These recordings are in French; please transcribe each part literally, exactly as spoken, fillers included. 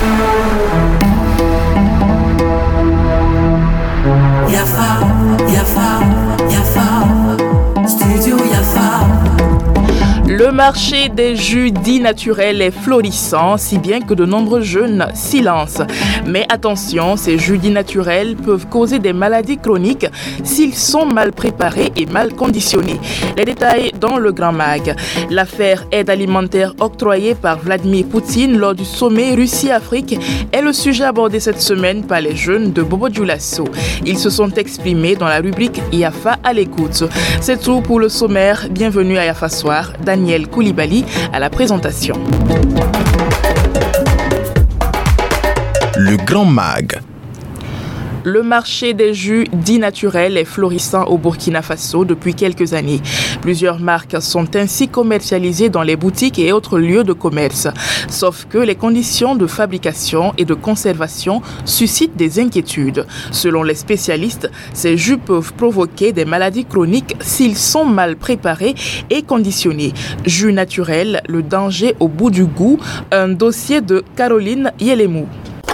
Yafa, Yafa, Yafa, Studio Yafa. Le marché des jus dits naturels est florissant, si bien que de nombreux jeunes s'y lancent. Mais attention, ces jus dits naturels peuvent causer des maladies chroniques s'ils sont mal préparés et mal conditionnés. Les détails dans le Grand Mag. L'affaire aide alimentaire octroyée par Vladimir Poutine lors du sommet Russie-Afrique est le sujet abordé cette semaine par les jeunes de Bobo Dioulasso. Ils se sont exprimés dans la rubrique Yafa à l'écoute. C'est tout pour le sommaire. Bienvenue à Yafa Soir. Daniel Koulibaly à la présentation. Le Grand Mag. Le marché des jus dits naturels est florissant au Burkina Faso depuis quelques années. Plusieurs marques sont ainsi commercialisées dans les boutiques et autres lieux de commerce. Sauf que les conditions de fabrication et de conservation suscitent des inquiétudes. Selon les spécialistes, ces jus peuvent provoquer des maladies chroniques s'ils sont mal préparés et conditionnés. Jus naturel, le danger au bout du goût, un dossier de Caroline Yelemou.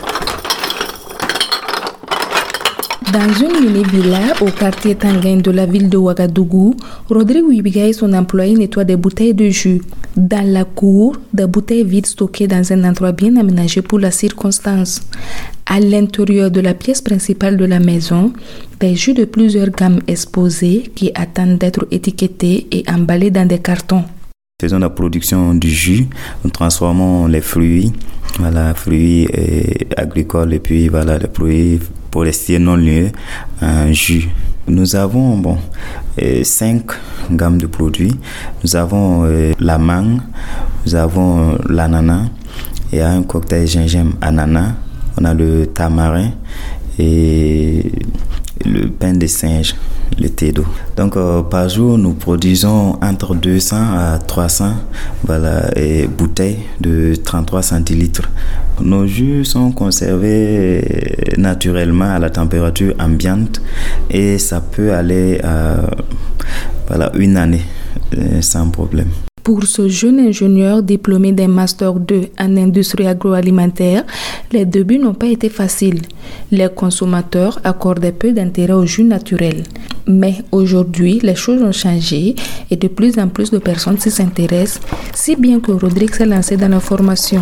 Dans une mini-villa au quartier Tanguin de la ville de Ouagadougou, Rodrigue Ouibiga et son employé nettoient des bouteilles de jus. Dans la cour, des bouteilles vides stockées dans un endroit bien aménagé pour la circonstance. À l'intérieur de la pièce principale de la maison, des jus de plusieurs gammes exposés qui attendent d'être étiquetés et emballés dans des cartons. Faisons la production du jus, nous transformons les fruits, voilà, fruits et agricoles et puis voilà, les fruits forestiers non liés en jus. Nous avons bon, euh, cinq gammes de produits. Nous avons euh, la mangue, nous avons euh, l'ananas, et un cocktail gingembre ananas, on a le tamarin et le pain de singe, le thé d'eau. Donc euh, par jour, nous produisons entre deux cents à trois cents voilà, et bouteilles de trente-trois centilitres. Nos jus sont conservés naturellement à la température ambiante et ça peut aller à voilà, une année euh, sans problème. Pour ce jeune ingénieur diplômé d'un Master deux en industrie agroalimentaire, les débuts n'ont pas été faciles. Les consommateurs accordaient peu d'intérêt aux jus naturels. Mais aujourd'hui, les choses ont changé et de plus en plus de personnes s'y s'intéressent, si bien que Rodrigue s'est lancé dans la formation.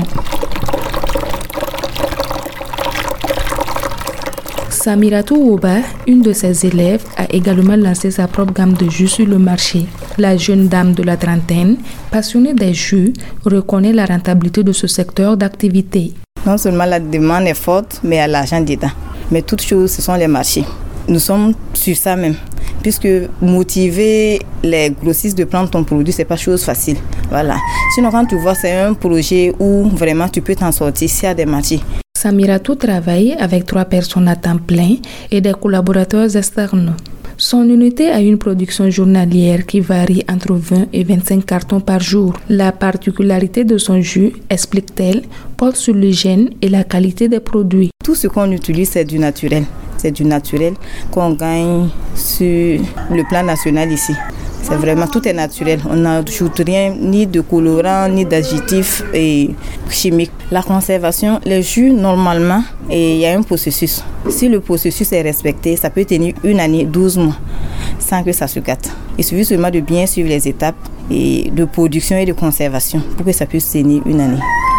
Samiratou Ouba, une de ses élèves, a également lancé sa propre gamme de jus sur le marché. La jeune dame de la trentaine, passionnée des jus, reconnaît la rentabilité de ce secteur d'activité. Non seulement la demande est forte, mais il y a l'argent dedans. Mais toutes choses, ce sont les marchés. Nous sommes sur ça même. Puisque motiver les grossistes de prendre ton produit, ce n'est pas chose facile. Voilà. Sinon, quand tu vois, c'est un projet où vraiment tu peux t'en sortir s'il y a des marchés. Samiratou travaille avec trois personnes à temps plein et des collaborateurs externes. Son unité a une production journalière qui varie entre vingt et vingt-cinq cartons par jour. La particularité de son jus, explique-t-elle, porte sur l'hygiène et la qualité des produits. Tout ce qu'on utilise, c'est du naturel. C'est du naturel qu'on gagne sur le plan national ici. C'est vraiment, tout est naturel. On n'ajoute rien, ni de colorant, ni d'additifs et chimiques. La conservation, les jus, normalement, il y a un processus. Si le processus est respecté, ça peut tenir une année, douze mois, sans que ça se gâte. Il suffit seulement de bien suivre les étapes et de production et de conservation pour que ça puisse tenir une année.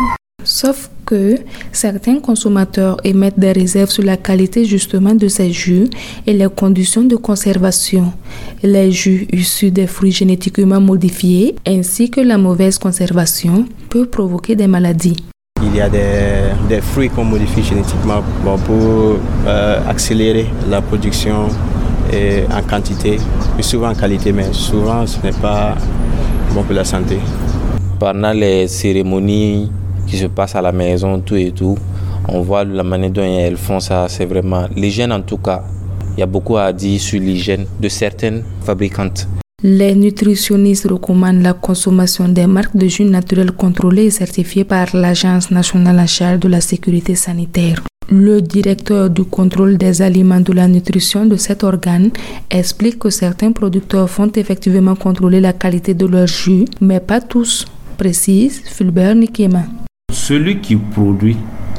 Sauf que certains consommateurs émettent des réserves sur la qualité justement de ces jus et les conditions de conservation. Les jus issus des fruits génétiquement modifiés ainsi que la mauvaise conservation peut provoquer des maladies. Il y a des, des fruits qu'on modifie génétiquement bon, pour euh, accélérer la production et en quantité, et souvent en qualité, mais souvent ce n'est pas bon pour la santé. Pendant les cérémonies qui se passent à la maison, tout et tout, on voit la manière dont elles font ça, c'est vraiment l'hygiène en tout cas. Il y a beaucoup à dire sur l'hygiène de certaines fabricantes. Les nutritionnistes recommandent la consommation des marques de jus naturels contrôlées et certifiées par l'Agence nationale en charge de la sécurité sanitaire. Le directeur du contrôle des aliments de la nutrition de cet organe explique que certains producteurs font effectivement contrôler la qualité de leur jus, mais pas tous, précise Fulbert Nikema. Celui qui produit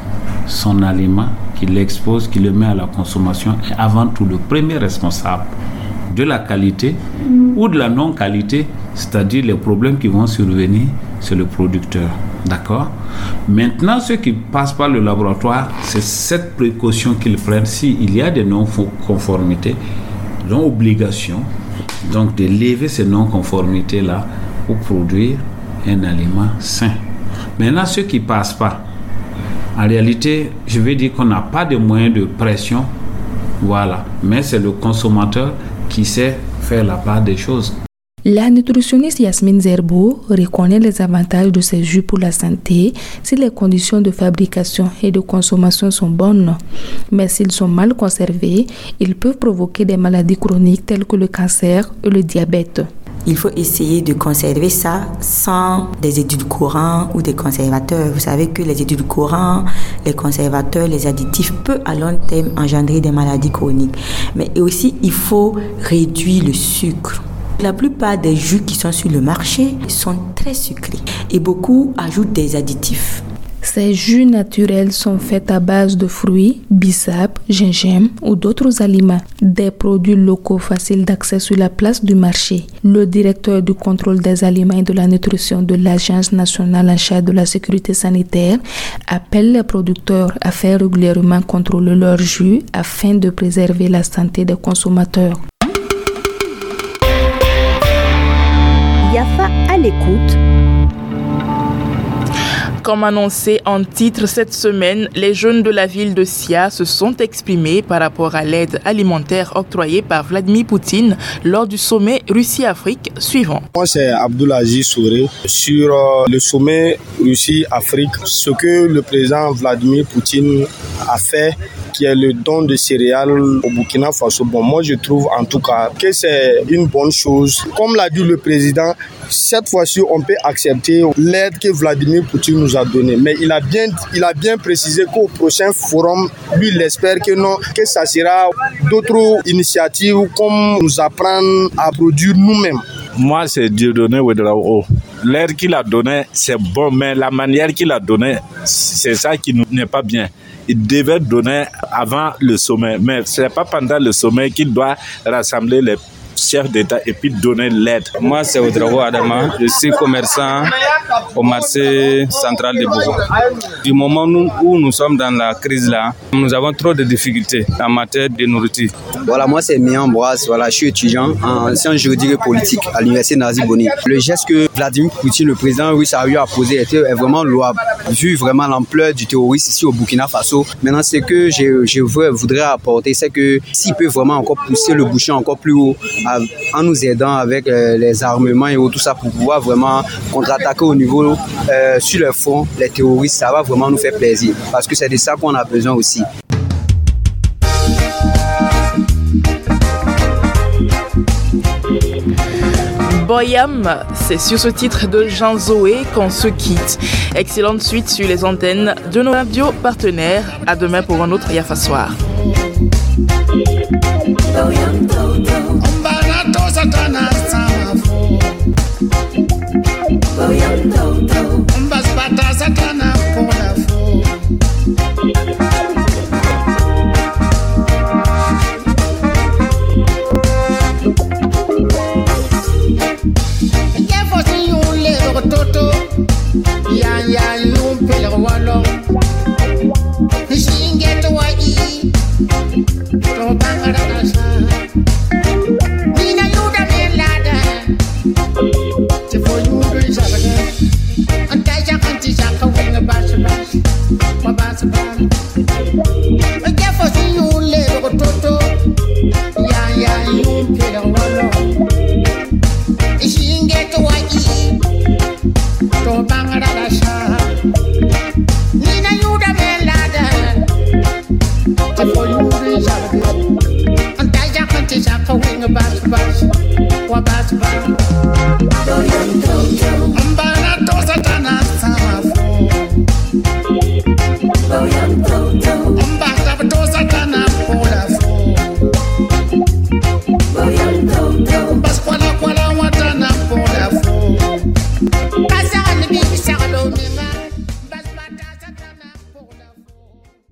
son aliment, qui l'expose, qui le met à la consommation, est avant tout le premier responsable de la qualité ou de la non-qualité, c'est-à-dire les problèmes qui vont survenir, c'est le producteur. D'accord ? Maintenant, ceux qui passent par le laboratoire, c'est cette précaution qu'ils prennent s'il y a des non-conformités, ils ont obligation donc de lever ces non-conformités-là pour produire un aliment sain. Maintenant, ceux qui ne passent pas, en réalité, je vais dire qu'on n'a pas de moyens de pression, voilà, mais c'est le consommateur qui sait faire la part des choses. La nutritionniste Yasmine Zerbo reconnaît les avantages de ces jus pour la santé si les conditions de fabrication et de consommation sont bonnes. Mais s'ils sont mal conservés, ils peuvent provoquer des maladies chroniques telles que le cancer et le diabète. Il faut essayer de conserver ça sans des édulcorants ou des conservateurs. Vous savez que les édulcorants, les conservateurs, les additifs peuvent à long terme engendrer des maladies chroniques. Mais aussi, il faut réduire le sucre. La plupart des jus qui sont sur le marché sont très sucrés et beaucoup ajoutent des additifs. Ces jus naturels sont faits à base de fruits, bissap, gingembre ou d'autres aliments. Des produits locaux faciles d'accès sur la place du marché. Le directeur du contrôle des aliments et de la nutrition de l'Agence nationale en charge de la sécurité sanitaire appelle les producteurs à faire régulièrement contrôler leurs jus afin de préserver la santé des consommateurs. Yafa à l'écoute. Comme annoncé en titre cette semaine, les jeunes de la ville de Sia se sont exprimés par rapport à l'aide alimentaire octroyée par Vladimir Poutine lors du sommet Russie-Afrique suivant. Moi, c'est Abdoulaziz Souré. Sur le sommet Russie-Afrique, ce que le président Vladimir Poutine a fait, qui est le don de céréales au Burkina Faso. Bon, moi, je trouve en tout cas que c'est une bonne chose. Comme l'a dit le président, cette fois-ci, on peut accepter l'aide que Vladimir Poutine nous a donnée. Mais il a bien, il a bien précisé qu'au prochain forum, lui, il espère que non, que ça sera d'autres initiatives comme nous apprendre à produire nous-mêmes. Moi, c'est Dieudonné Ouedraogo. L'aide qu'il a donnée, c'est bon, mais la manière qu'il a donnée, c'est ça qui n'est pas bien. Il devait donner avant le sommet, mais ce n'est pas pendant le sommet qu'il doit rassembler les chef d'État et puis donner l'aide. Moi, c'est Ouedraogo Adama. Je suis commerçant au marché central de Bogo. Du moment où nous sommes dans la crise là, nous avons trop de difficultés en matière de nourriture. Voilà, moi c'est Mian Boaz. Voilà, je suis étudiant en sciences juridiques et politiques à l'université Nazi Boni. Le geste que Vladimir Poutine, le président russe, a eu à poser était vraiment louable. Vu vraiment l'ampleur du terrorisme ici au Burkina Faso. Maintenant, ce que je, je voudrais apporter, c'est que s'il peut vraiment encore pousser le bouchon encore plus haut, en nous aidant avec euh, les armements et tout ça pour pouvoir vraiment contre-attaquer au niveau euh, sur le front, les terroristes, ça va vraiment nous faire plaisir parce que c'est de ça qu'on a besoin aussi. Boyam, c'est sur ce titre de Jean Zoé qu'on se quitte. Excellente suite sur les antennes de nos radios partenaires. À demain pour un autre Yafa Soir. Satana samafo Mbasbata satana polafo Yefo si yule rototo Ya ya yumpele walo Shingeto wa i To bangara nasa Mbana to satana